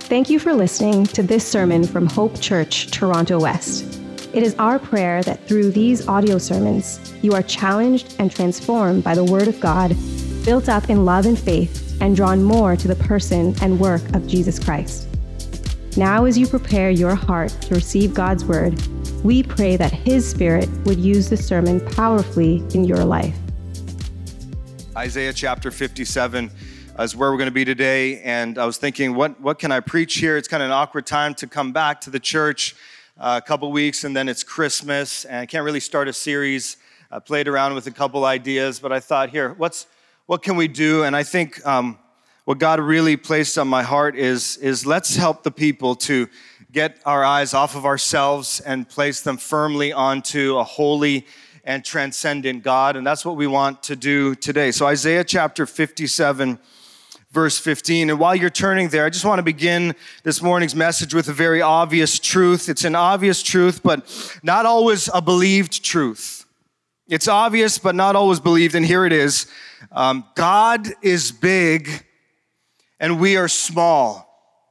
Thank you for listening to this sermon from Hope Church, Toronto West. It is our prayer that through these audio sermons, you are challenged and transformed by the Word of God, built up in love and faith, and drawn more to the person and work of Jesus Christ. Now, as you prepare your heart to receive God's Word, we pray that His Spirit would use the sermon powerfully in your life. Isaiah chapter 57 is where we're going to be today, and I was thinking, what can I preach here? It's kind of an awkward time to come back to the church, a couple weeks, and then it's Christmas, and I can't really start a series. I played around with a couple ideas, but I thought, what can we do? And I think what God really placed on my heart is let's help the people to get our eyes off of ourselves and place them firmly onto a holy and transcendent God, and that's what we want to do today. So Isaiah chapter 57, verse 15. And while you're turning there, I just want to begin this morning's message with a very obvious truth. It's an obvious truth, but not always a believed truth. It's obvious, but not always believed, and here it is. God is big, and we are small.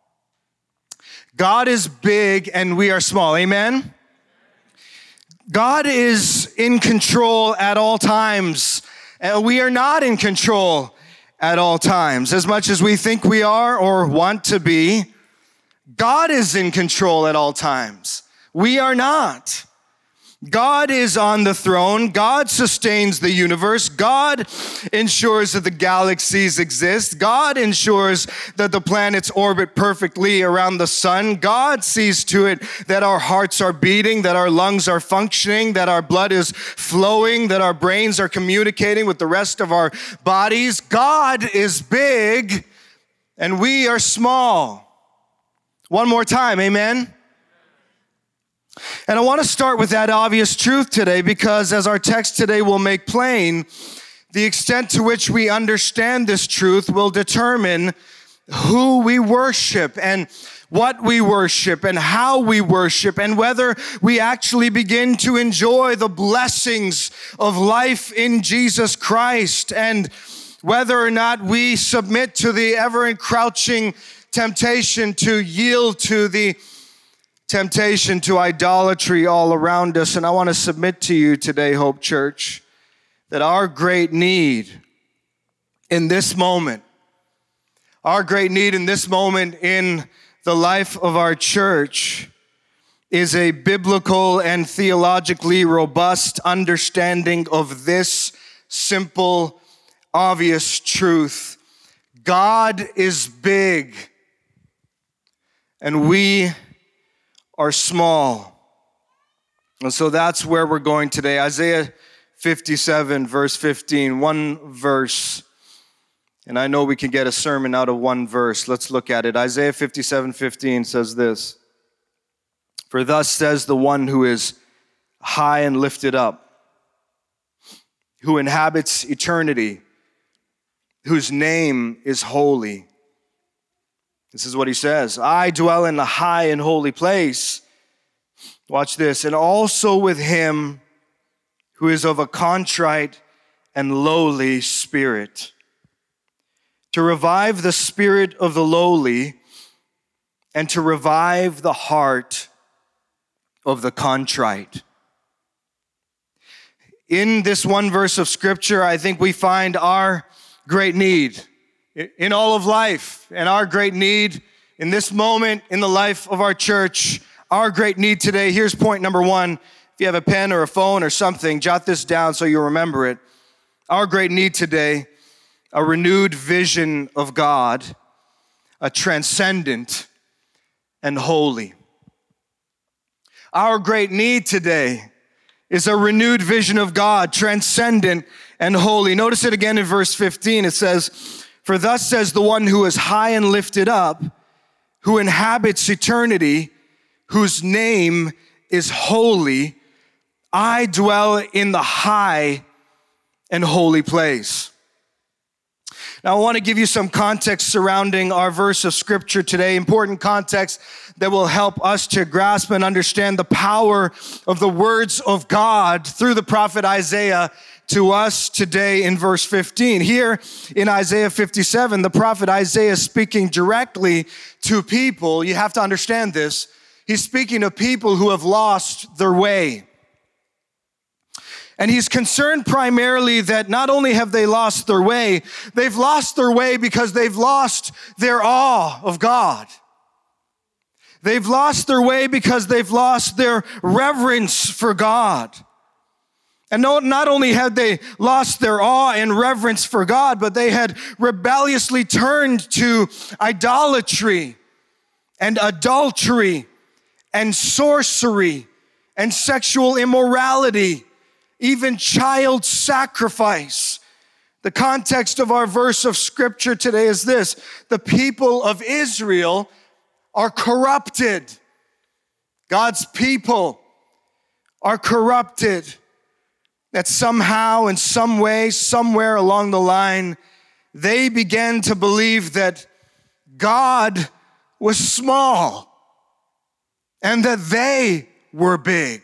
God is big, and we are small. Amen? God is in control at all times, and we are not in control at all times. As much as we think we are or want to be, God is in control at all times. We are not. God is on the throne. God sustains the universe. God ensures that the galaxies exist. God ensures that the planets orbit perfectly around the sun. God sees to it that our hearts are beating, that our lungs are functioning, that our blood is flowing, that our brains are communicating with the rest of our bodies. God is big, and we are small. One more time, amen? And I want to start with that obvious truth today because as our text today will make plain, the extent to which we understand this truth will determine who we worship and what we worship and how we worship and whether we actually begin to enjoy the blessings of life in Jesus Christ and whether or not we submit to the ever-encroaching temptation to yield to the temptation to idolatry all around us. And I want to submit to you today, Hope Church, that our great need in this moment in the life of our church is a biblical and theologically robust understanding of this simple, obvious truth. God is big, and we are small. And so that's where we're going today. Isaiah 57, verse 15, one verse. And I know we can get a sermon out of one verse. Let's look at it. Isaiah 57:15 says this: "For thus says the one who is high and lifted up, who inhabits eternity, whose name is holy." This is what he says. "I dwell in the high and holy place." Watch this. "And also with him who is of a contrite and lowly spirit, to revive the spirit of the lowly and to revive the heart of the contrite." In this one verse of scripture, I think we find our great need in all of life, and our great need in this moment in the life of our church, our great need today. Here's point number one. If you have a pen or a phone or something, jot this down so you'll remember it. Our great need today, a renewed vision of God, a transcendent and holy. Our great need today is a renewed vision of God, transcendent and holy. Notice it again in verse 15. It says, "For thus says the one who is high and lifted up, who inhabits eternity, whose name is holy, I dwell in the high and holy place." Now, I want to give you some context surrounding our verse of scripture today, important context that will help us to grasp and understand the power of the words of God through the prophet Isaiah to us today in verse 15. Here in Isaiah 57, the prophet Isaiah is speaking directly to people. You have to understand this. He's speaking to people who have lost their way. And he's concerned primarily that not only have they lost their way, they've lost their way because they've lost their awe of God. They've lost their way because they've lost their reverence for God. And not only had they lost their awe and reverence for God, but they had rebelliously turned to idolatry and adultery and sorcery and sexual immorality, even child sacrifice. The context of our verse of scripture today is this: the people of Israel are corrupted. God's people are corrupted. That somehow, in some way, somewhere along the line, they began to believe that God was small and that they were big.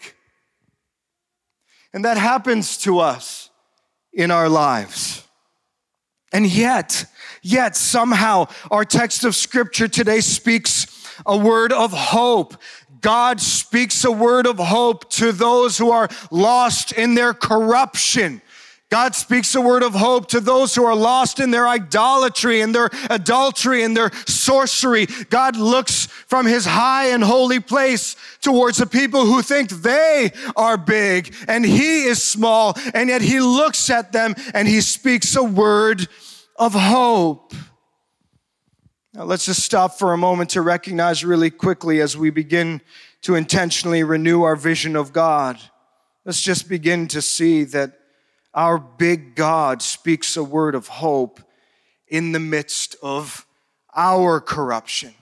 And that happens to us in our lives. And yet somehow our text of scripture today speaks a word of hope. God speaks a word of hope to those who are lost in their corruption. God speaks a word of hope to those who are lost in their idolatry and their adultery and their sorcery. God looks from his high and holy place towards the people who think they are big and he is small, and yet he looks at them and he speaks a word of hope. Now let's just stop for a moment to recognize really quickly as we begin to intentionally renew our vision of God. Let's just begin to see that our big God speaks a word of hope in the midst of our corruption.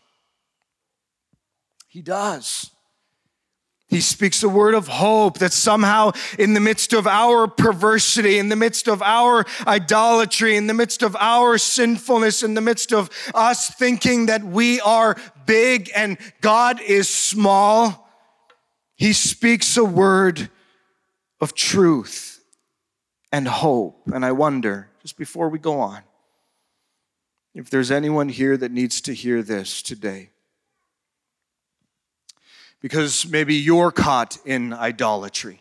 He does. He speaks a word of hope that somehow in the midst of our perversity, in the midst of our idolatry, in the midst of our sinfulness, in the midst of us thinking that we are big and God is small, he speaks a word of truth and hope. And I wonder, just before we go on, if there's anyone here that needs to hear this today. Because maybe you're caught in idolatry.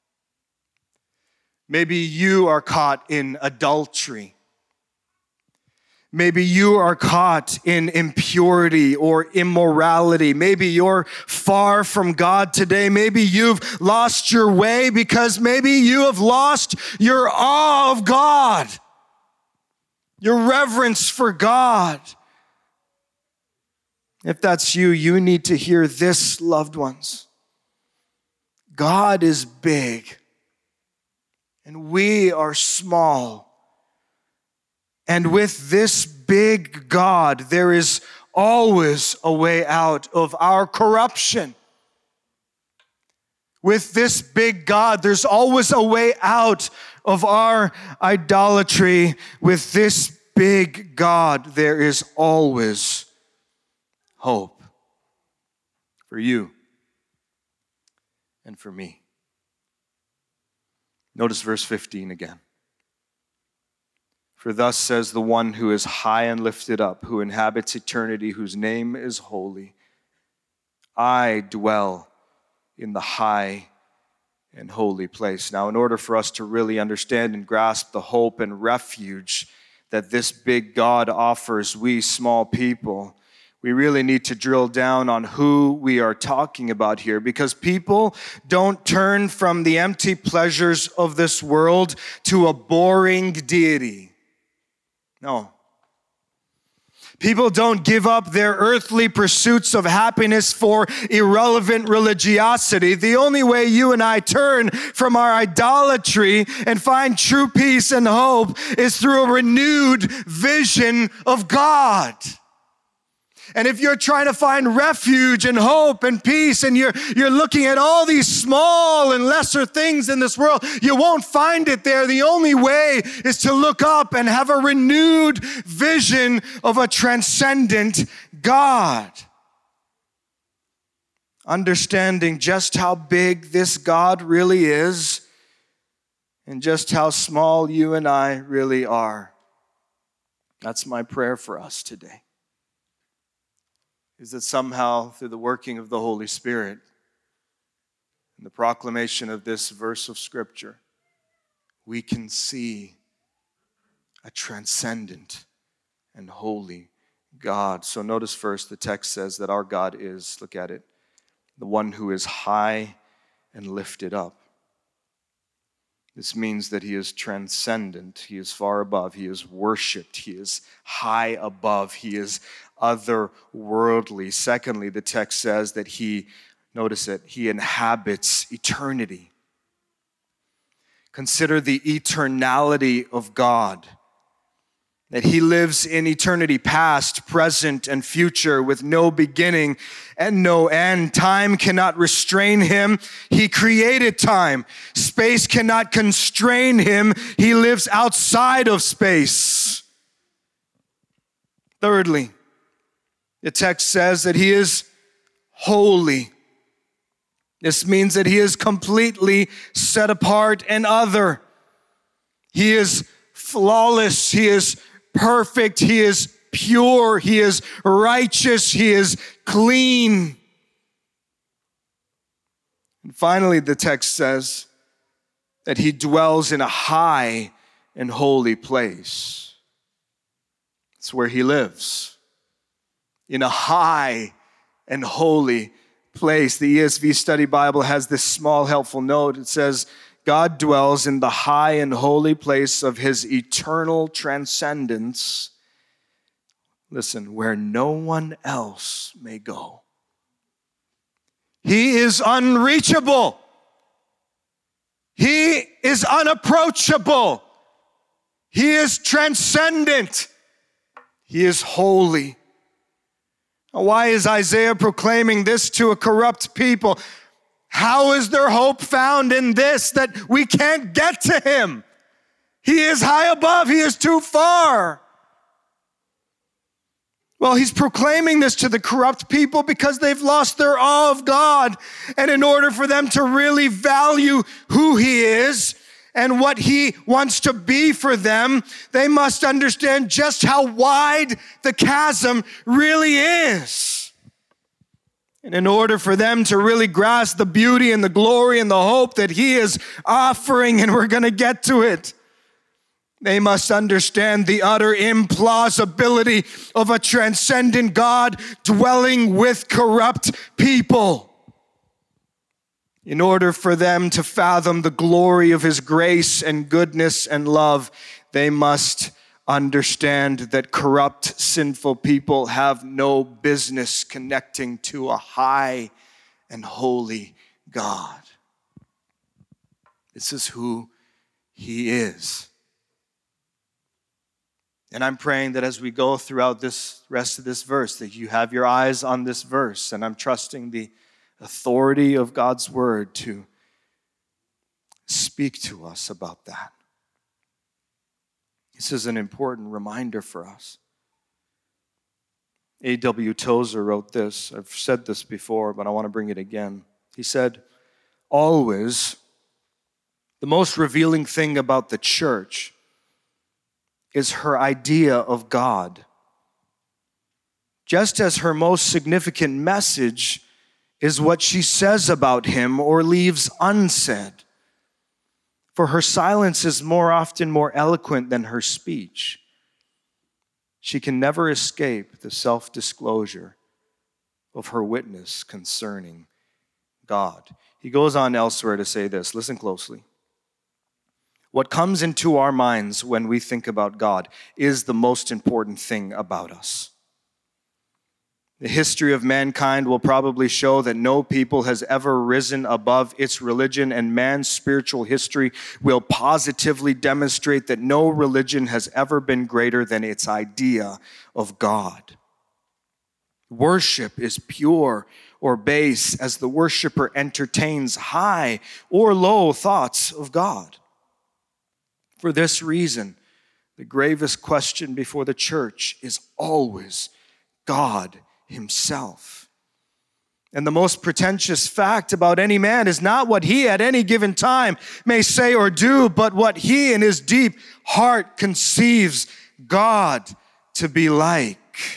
Maybe you are caught in adultery. Maybe you are caught in impurity or immorality. Maybe you're far from God today. Maybe you've lost your way because maybe you have lost your awe of God, your reverence for God. If that's you, you need to hear this, loved ones. God is big, and we are small. And with this big God, there is always a way out of our corruption. With this big God, there's always a way out of our idolatry. With this big God, there is always hope for you and for me. Notice verse 15 again. For thus says the one who is high and lifted up, who inhabits eternity, whose name is holy. I dwell in the high and holy place. Now, in order for us to really understand and grasp the hope and refuge that this big God offers we small people, we really need to drill down on who we are talking about here, because people don't turn from the empty pleasures of this world to a boring deity. No. People don't give up their earthly pursuits of happiness for irrelevant religiosity. The only way you and I turn from our idolatry and find true peace and hope is through a renewed vision of God. And if you're trying to find refuge and hope and peace, and you're looking at all these small and lesser things in this world, you won't find it there. The only way is to look up and have a renewed vision of a transcendent God. Understanding just how big this God really is and just how small you and I really are. That's my prayer for us today. Is that somehow through the working of the Holy Spirit and the proclamation of this verse of Scripture, we can see a transcendent and holy God. So notice first the text says that our God is, look at it, the one who is high and lifted up. This means that he is transcendent, he is far above, he is worshiped, he is high above, he is otherworldly. Secondly, the text says that he, notice it, he inhabits eternity. Consider the eternality of God. That he lives in eternity past, present, and future with no beginning and no end. Time cannot restrain him. He created time. Space cannot constrain him. He lives outside of space. Thirdly, the text says that he is holy. This means that he is completely set apart and other. He is flawless. He is perfect, he is pure, he is righteous, he is clean. And finally, the text says that he dwells in a high and holy place. It's where he lives, in a high and holy place. The ESV Study Bible has this small helpful note. It says, God dwells in the high and holy place of his eternal transcendence. Listen, where no one else may go. He is unreachable. He is unapproachable. He is transcendent. He is holy. Now, why is Isaiah proclaiming this to a corrupt people? How is there hope found in this that we can't get to him? He is high above. He is too far. Well, he's proclaiming this to the corrupt people because they've lost their awe of God. And in order for them to really value who he is and what he wants to be for them, they must understand just how wide the chasm really is. And in order for them to really grasp the beauty and the glory and the hope that he is offering, and we're going to get to it, they must understand the utter implausibility of a transcendent God dwelling with corrupt people. In order for them to fathom the glory of his grace and goodness and love, they must understand that corrupt, sinful people have no business connecting to a high and holy God. This is who he is. And I'm praying that as we go throughout this rest of this verse, that you have your eyes on this verse, and I'm trusting the authority of God's word to speak to us about that. This is an important reminder for us. A.W. Tozer wrote this. I've said this before, but I want to bring it again. He said, always, the most revealing thing about the church is her idea of God, just as her most significant message is what she says about him or leaves unsaid. For her silence is more often more eloquent than her speech. She can never escape the self-disclosure of her witness concerning God. He goes on elsewhere to say this. Listen closely. What comes into our minds when we think about God is the most important thing about us. The history of mankind will probably show that no people has ever risen above its religion, and man's spiritual history will positively demonstrate that no religion has ever been greater than its idea of God. Worship is pure or base as the worshiper entertains high or low thoughts of God. For this reason, the gravest question before the church is always God himself. And the most pretentious fact about any man is not what he at any given time may say or do, but what he in his deep heart conceives God to be like.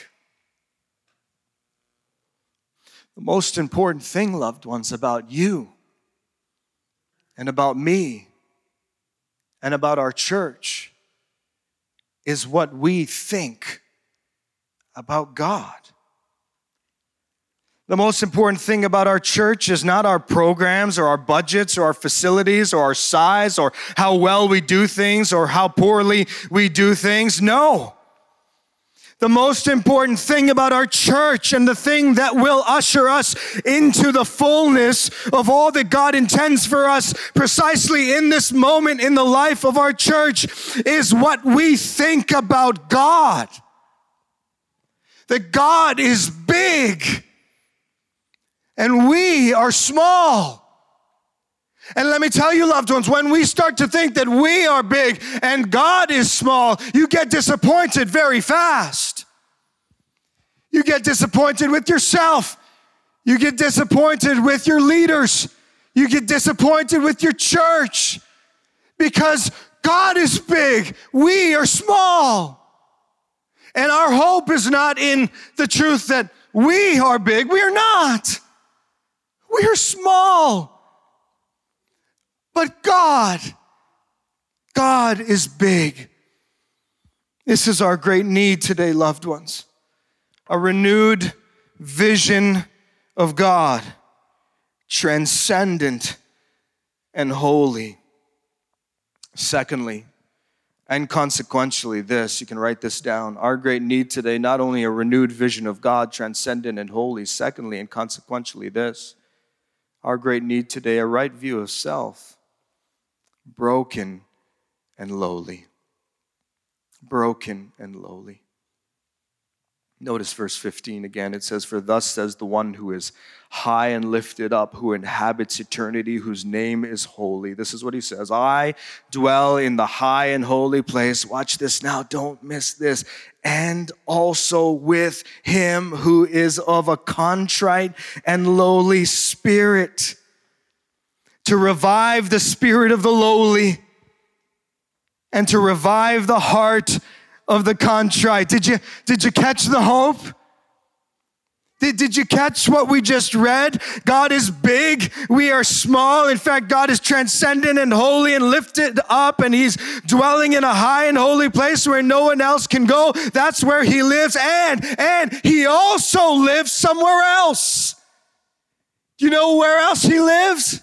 The most important thing, loved ones, about you and about me and about our church is what we think about God. The most important thing about our church is not our programs or our budgets or our facilities or our size or how well we do things or how poorly we do things. No. The most important thing about our church and the thing that will usher us into the fullness of all that God intends for us precisely in this moment in the life of our church is what we think about God. That God is big and we are small. And let me tell you, loved ones, when we start to think that we are big and God is small, you get disappointed very fast. You get disappointed with yourself. You get disappointed with your leaders. You get disappointed with your church because God is big. We are small. And our hope is not in the truth that we are big. We are not. We are small. But God is big. This is our great need today, loved ones. A renewed vision of God, transcendent and holy. Secondly, and consequentially this, you can write this down. Our great need today, not only a renewed vision of God, transcendent and holy. Secondly, and consequentially this, our great need today, a right view of self. Broken and lowly. Broken and lowly. Notice verse 15 again. It says, "For thus says the one who is high and lifted up, who inhabits eternity, whose name is holy." This is what he says. "I dwell in the high and holy place." Watch this now. Don't miss this. "And also with him who is of a contrite and lowly spirit, to revive the spirit of the lowly and to revive the heart of the contrite." Did you catch the hope? Did you catch what we just read? God is big. We are small. In fact, God is transcendent and holy and lifted up, and he's dwelling in a high and holy place where no one else can go. That's where he lives, and he also lives somewhere else. Do you know where else he lives?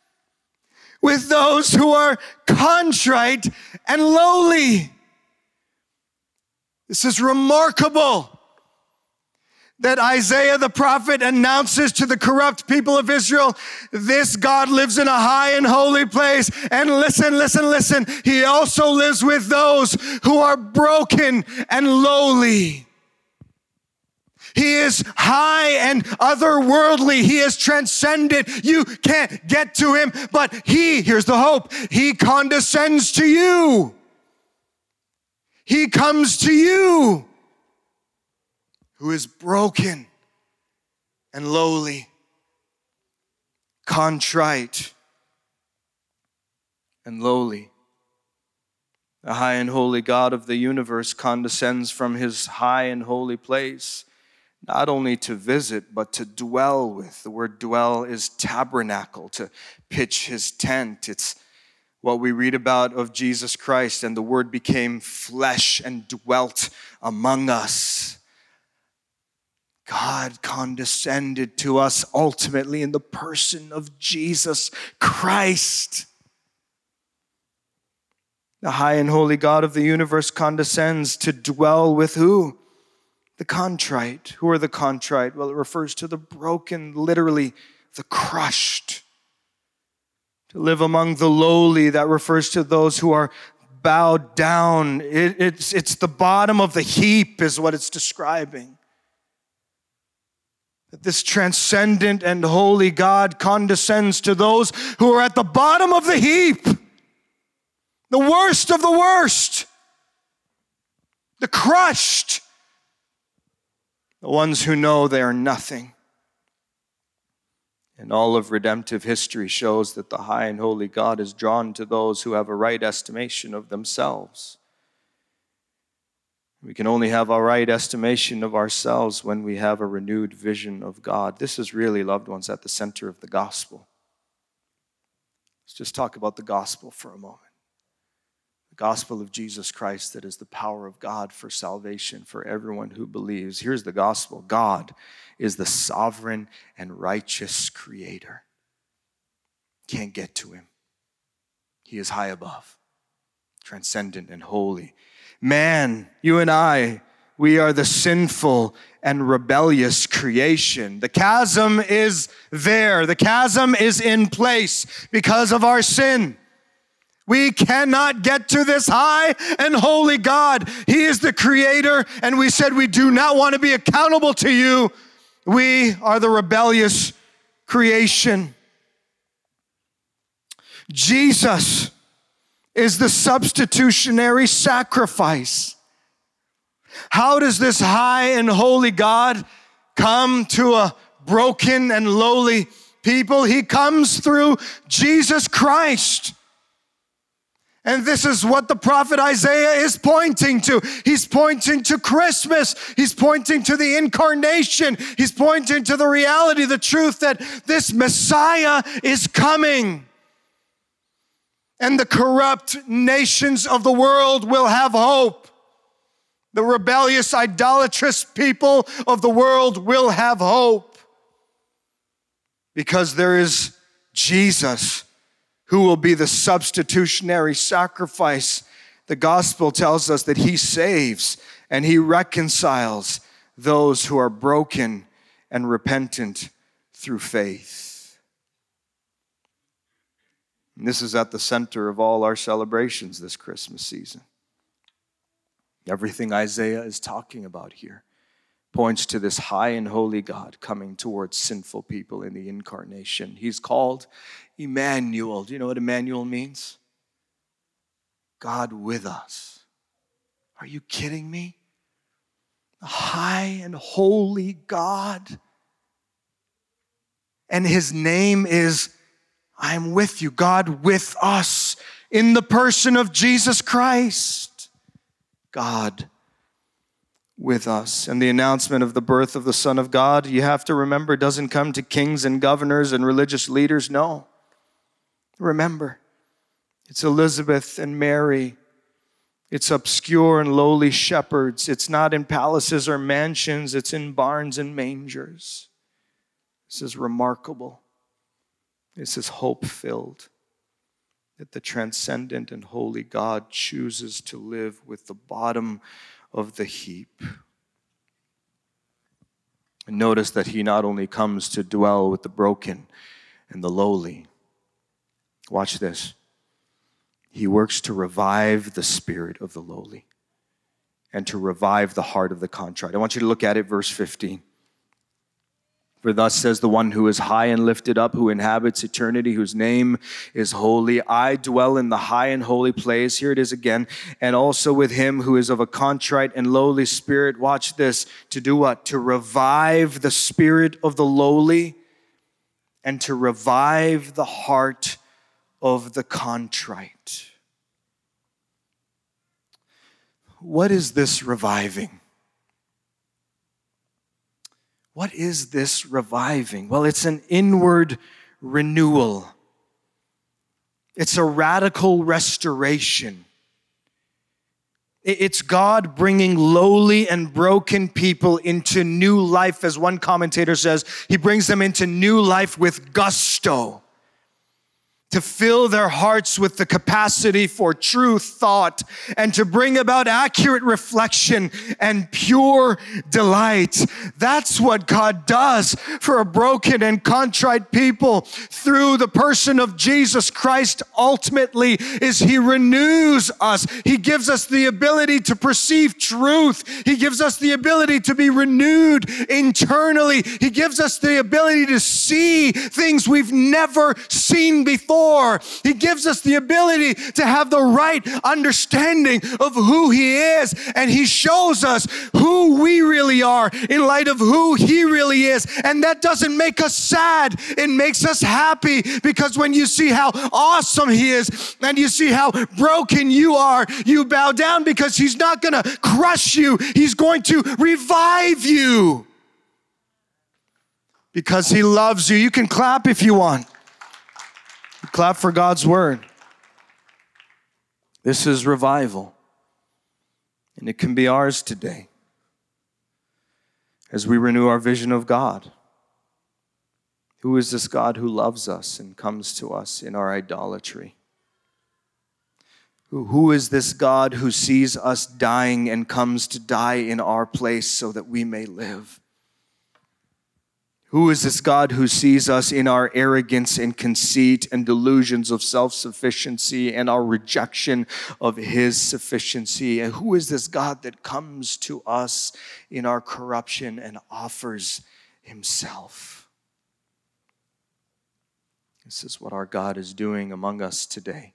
With those who are contrite and lowly. This is remarkable that Isaiah the prophet announces to the corrupt people of Israel, this God lives in a high and holy place. And listen. He also lives with those who are broken and lowly. He is high and otherworldly. He is transcendent. You can't get to him, but here's the hope, he condescends to you. He comes to you who is broken and lowly, contrite and lowly. The high and holy God of the universe condescends from his high and holy place, not only to visit, but to dwell with. The word dwell is tabernacle, to pitch his tent. It's what we read about of Jesus Christ, and the word became flesh and dwelt among us. God condescended to us ultimately in the person of Jesus Christ. The high and holy God of the universe condescends to dwell with who? The contrite. Who are the contrite? Well, it refers to the broken, literally the crushed. To live among the lowly, that refers to those who are bowed down. It's the bottom of the heap is what it's describing. that this transcendent and holy God condescends to those who are at the bottom of the heap, the worst of the worst, the crushed, the ones who know they are nothing. And all of redemptive history shows that the high and holy God is drawn to those who have a right estimation of themselves. We can only have a right estimation of ourselves when we have a renewed vision of God. This is really, loved ones, at the center of the gospel. Let's just talk about the gospel for a moment. The gospel of Jesus Christ, that is the power of God for salvation for everyone who believes. Here's the gospel. God is the sovereign and righteous creator. Can't get to him. He is high above, transcendent and holy. Man, you and I, we are the sinful and rebellious creation. The chasm is there. The chasm is in place because of our sin. We cannot get to this high and holy God. He is the creator, and we said we do not want to be accountable to you. We are the rebellious creation. Jesus is the substitutionary sacrifice. How does this high and holy God come to a broken and lowly people? He comes through Jesus Christ. And this is what the prophet Isaiah is pointing to. He's pointing to Christmas. He's pointing to the incarnation. He's pointing to the reality, the truth that this Messiah is coming. And the corrupt nations of the world will have hope. The rebellious, idolatrous people of the world will have hope. Because there is Jesus, who will be the substitutionary sacrifice. The gospel tells us that he saves and he reconciles those who are broken and repentant through faith. And this is at the center of all our celebrations this Christmas season. Everything Isaiah is talking about here points to this high and holy God coming towards sinful people in the incarnation. He's called Emmanuel. Do you know what Emmanuel means? God with us. Are you kidding me? The high and holy God. And his name is, I am with you, God with us, in the person of Jesus Christ. God with us. And the announcement of the birth of the Son of God, you have to remember, doesn't come to kings and governors and religious leaders. No. Remember, it's Elizabeth and Mary. It's obscure and lowly shepherds. It's not in palaces or mansions. It's in barns and mangers. This is remarkable. This is hope-filled. That the transcendent and holy God chooses to live with the bottom of the heap. And notice that he not only comes to dwell with the broken and the lowly. Watch this. He works to revive the spirit of the lowly and to revive the heart of the contrite. I want you to look at it, verse 15. For thus says the one who is high and lifted up, who inhabits eternity, whose name is holy. I dwell in the high and holy place. Here it is again. And also with him who is of a contrite and lowly spirit. Watch this. To do what? To revive the spirit of the lowly and to revive the heart of the contrite. What is this reviving? What is this reviving? Well, it's an inward renewal. It's a radical restoration. It's God bringing lowly and broken people into new life. As one commentator says, he brings them into new life with gusto. to fill their hearts with the capacity for true thought and to bring about accurate reflection and pure delight. That's what God does for a broken and contrite people through the person of Jesus Christ. Ultimately, is He renews us. He gives us the ability to perceive truth. He gives us the ability to be renewed internally. He gives us the ability to see things we've never seen before. He gives us the ability to have the right understanding of who He is, and He shows us who we really are in light of who He really is. And that doesn't make us sad. It makes us happy, because when you see how awesome He is and you see how broken you are, you bow down, because He's not going to crush you. He's going to revive you because He loves you. You can clap if you want. Clap for God's word. This is revival, and it can be ours today as we renew our vision of God. Who is this God who loves us and comes to us in our idolatry? Who is this God who sees us dying and comes to die in our place so that we may live? Who is this God who sees us in our arrogance and conceit and delusions of self-sufficiency and our rejection of His sufficiency? And who is this God that comes to us in our corruption and offers Himself? This is what our God is doing among us today,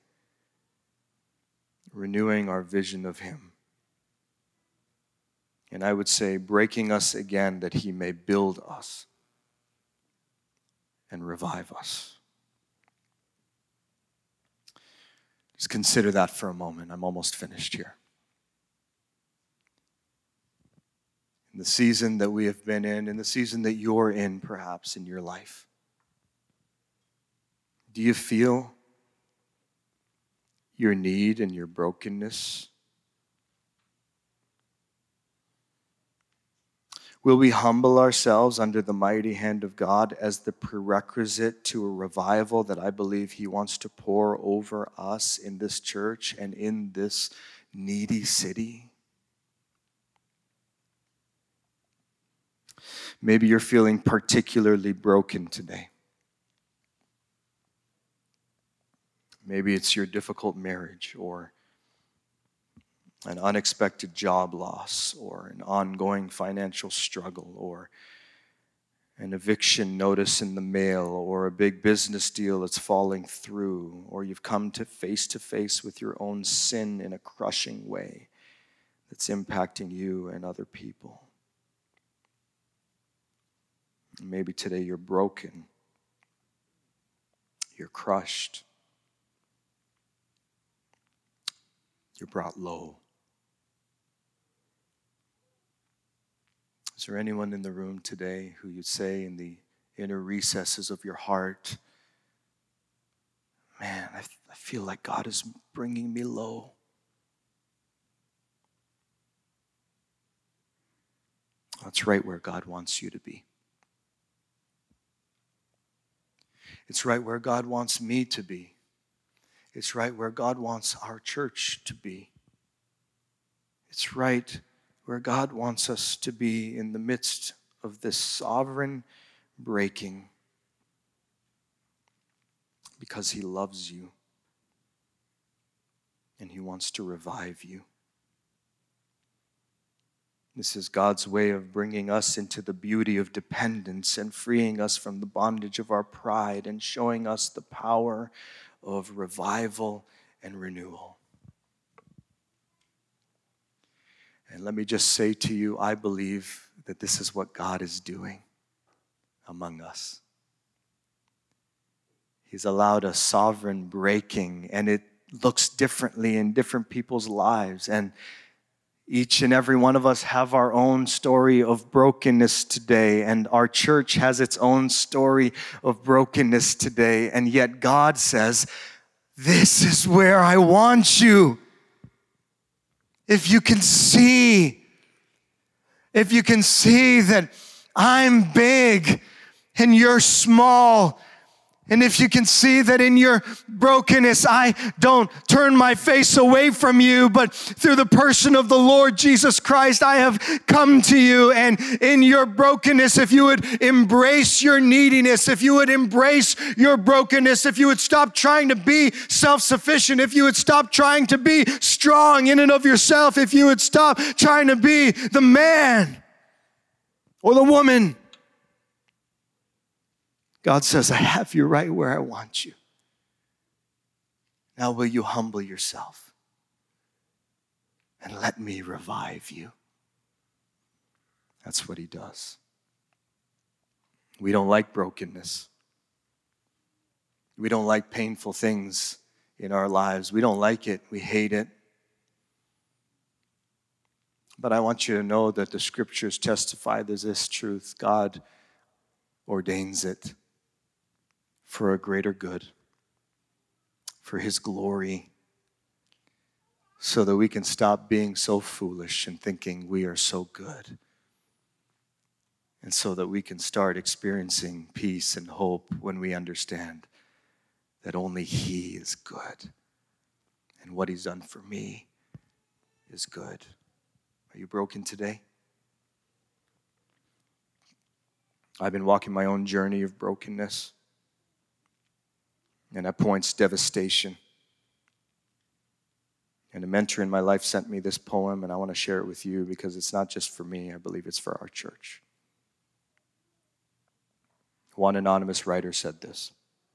renewing our vision of Him. And I would say, breaking us again that He may build us and revive us. Just consider that for a moment. I'm almost finished here. In the season that we have been in the season that you're in, perhaps, in your life, do you feel your need and your brokenness? Will we humble ourselves under the mighty hand of God as the prerequisite to a revival that I believe He wants to pour over us in this church and in this needy city? Maybe you're feeling particularly broken today. Maybe it's your difficult marriage, or an unexpected job loss, or an ongoing financial struggle, or an eviction notice in the mail, or a big business deal that's falling through, or you've come to face with your own sin in a crushing way that's impacting you and other people. Maybe today you're broken, you're crushed, you're brought low. Is there anyone in the room today who you'd say in the inner recesses of your heart, man, I feel like God is bringing me low? That's right where God wants you to be. It's right where God wants me to be. It's right where God wants our church to be. It's right where God wants us to be in the midst of this sovereign breaking, because He loves you and He wants to revive you. This is God's way of bringing us into the beauty of dependence and freeing us from the bondage of our pride and showing us the power of revival and renewal. And let me just say to you, I believe that this is what God is doing among us. He's allowed a sovereign breaking, and it looks differently in different people's lives. And each and every one of us have our own story of brokenness today, and our church has its own story of brokenness today. And yet God says, this is where I want you. If you can see that I'm big and you're small, And if you can see that in your brokenness, I don't turn my face away from you, but through the person of the Lord Jesus Christ, I have come to you. And in your brokenness, if you would embrace your neediness, if you would embrace your brokenness, if you would stop trying to be self-sufficient, if you would stop trying to be strong in and of yourself, if you would stop trying to be the man or the woman, God says, I have you right where I want you. Now will you humble yourself and let me revive you? That's what he does. We don't like brokenness. We don't like painful things in our lives. We don't like it. We hate it. But I want you to know that the scriptures testify there's this truth. God ordains it for a greater good, for his glory, so that we can stop being so foolish and thinking we are so good, and so that we can start experiencing peace and hope when we understand that only he is good, and what he's done for me is good. Are you broken today? I've been walking my own journey of brokenness. And at points, devastation. And a mentor in my life sent me this poem, and I want to share it with you because it's not just for me. I believe it's for our church. One anonymous writer said this: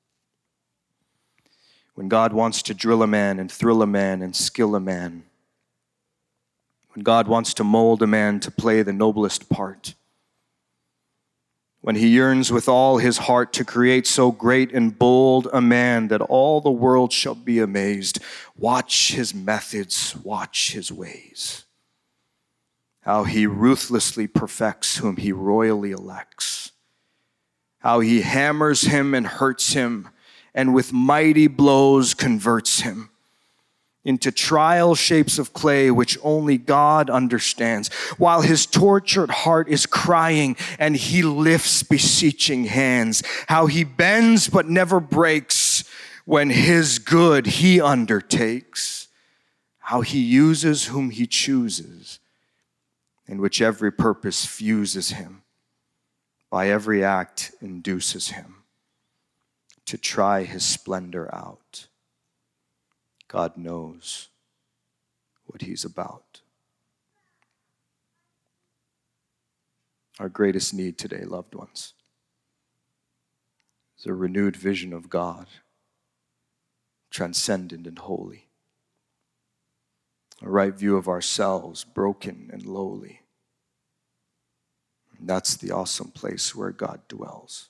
when God wants to drill a man and thrill a man and skill a man, when God wants to mold a man to play the noblest part, when he yearns with all his heart to create so great and bold a man that all the world shall be amazed, watch his methods, watch his ways. How he ruthlessly perfects whom he royally elects. How he hammers him and hurts him, and with mighty blows converts him into trial shapes of clay which only God understands, while his tortured heart is crying and he lifts beseeching hands. How he bends but never breaks when his good he undertakes. How he uses whom he chooses, in which every purpose fuses him, by every act induces him to try his splendor out. God knows what he's about. Our greatest need today, loved ones, is a renewed vision of God, transcendent and holy. A right view of ourselves, broken and lowly. And that's the awesome place where God dwells.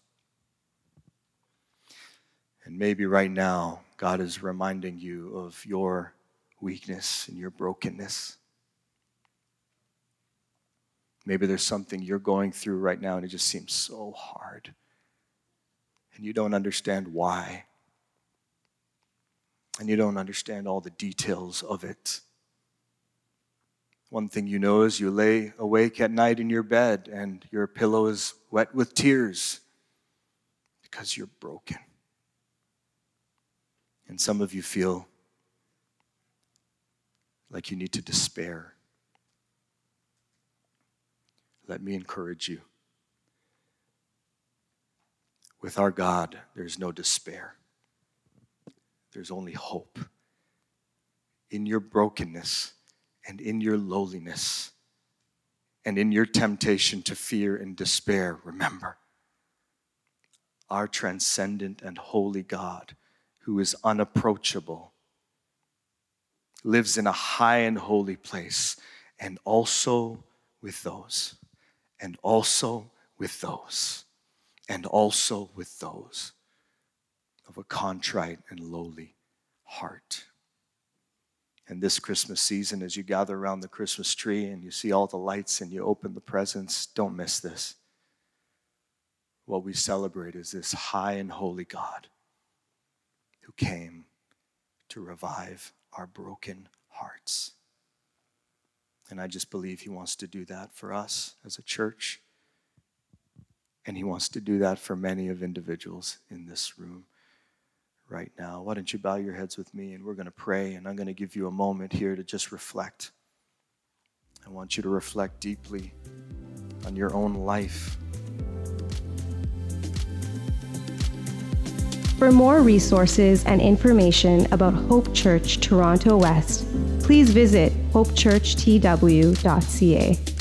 And maybe right now, God is reminding you of your weakness and your brokenness. Maybe there's something you're going through right now and it just seems so hard. And you don't understand why. And you don't understand all the details of it. One thing you know is you lay awake at night in your bed and your pillow is wet with tears because you're broken. And some of you feel like you need to despair. Let me encourage you. With our God, there's no despair. There's only hope. In your brokenness and in your lowliness and in your temptation to fear and despair, remember, our transcendent and holy God, who is unapproachable, lives in a high and holy place, and also with those, and also with those, and also with those of a contrite and lowly heart. And this Christmas season, as you gather around the Christmas tree and you see all the lights and you open the presents, don't miss this. What we celebrate is this high and holy God who came to revive our broken hearts. And I just believe he wants to do that for us as a church. And he wants to do that for many of individuals in this room. right now. Why don't you bow your heads with me, and we're going to pray, and I'm going to give you a moment here to just reflect. I want you to reflect deeply on your own life. For more resources and information about Hope Church Toronto West, please visit hopechurchtw.ca.